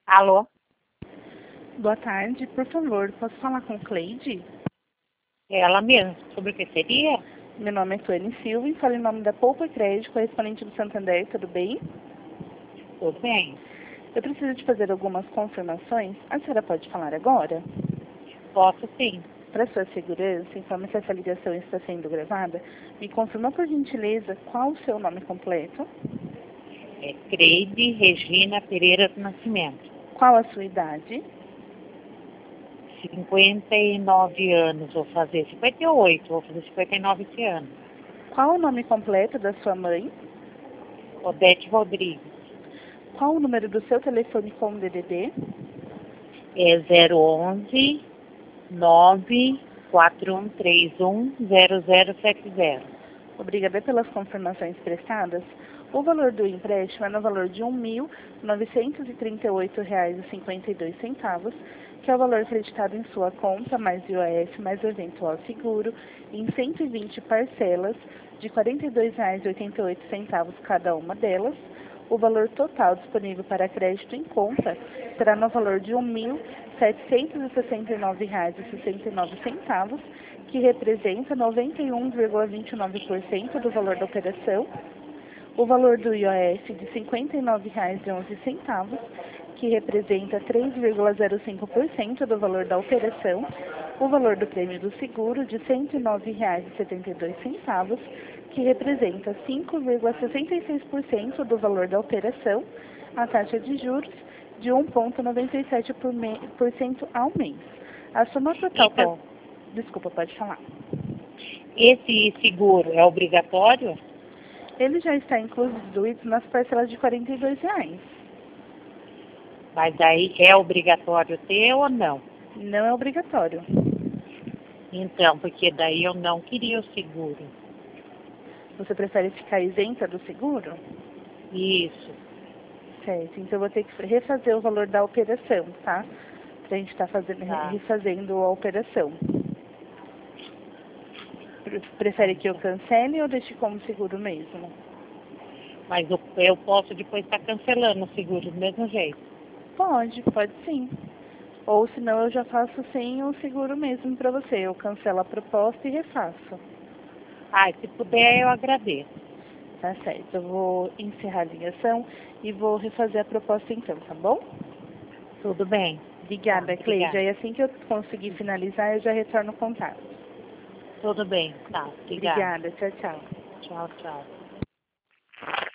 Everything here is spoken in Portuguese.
Alô? Boa tarde, por favor, posso falar com Cleide? Ela mesma. Sobre o que seria? Meu nome é Tuane Silva e falo em nome da Poupa Crédito, correspondente do Santander, tudo bem? Tudo bem. Eu preciso de fazer algumas confirmações. A senhora pode falar agora? Posso sim. Para sua segurança, informe se essa ligação está sendo gravada. Me confirma, por gentileza, qual o seu nome completo? É Creide Regina Pereira do Nascimento. Qual a sua idade? 59 anos, vou fazer 58, vou fazer 59 esse ano. Qual o nome completo da sua mãe? Odete Rodrigues. Qual o número do seu telefone com DDD? É 011 94131 0070. Obrigada pelas confirmações prestadas. O valor do empréstimo é no valor de R$ 1.938,52, que é o valor acreditado em sua conta, mais IOF, mais eventual seguro, em 120 parcelas de R$ 42,88 cada uma delas. O valor total disponível para crédito em conta será no valor de R$ 1.769,69, que representa 91,29% do valor da operação. O valor do IOF de R$ 59,11, que representa 3,05% do valor da operação. O valor do prêmio do seguro de R$ 109,72, que representa 5,66% do valor da operação. A taxa de juros de 1,97% ao mês. A soma total... Então, Desculpa, pode falar. esse seguro é obrigatório? Ele já está incluído nas parcelas de R$ 42,00. Mas aí é obrigatório ter ou não? Não é obrigatório. Então, porque daí eu não queria o seguro. Você prefere ficar isenta do seguro? Isso. Certo, então eu vou ter que refazer o valor da operação, tá? Pra gente estar refazendo a operação. Prefere que eu cancele ou deixe como seguro mesmo? Mas eu posso depois estar cancelando o seguro do mesmo jeito. Pode sim. Ou senão eu já faço sem o seguro mesmo pra você. Eu cancelo a proposta e refaço. Ah, se puder eu agradeço. Tá certo, eu vou encerrar a ligação e vou refazer a proposta então, tá bom? Tudo bem. Obrigada, Tá, Cleide. obrigada. Aí assim que eu conseguir finalizar, eu já retorno o contato. Tudo bem, tá. Obrigada. Obrigada, tchau, tchau. Tchau, tchau.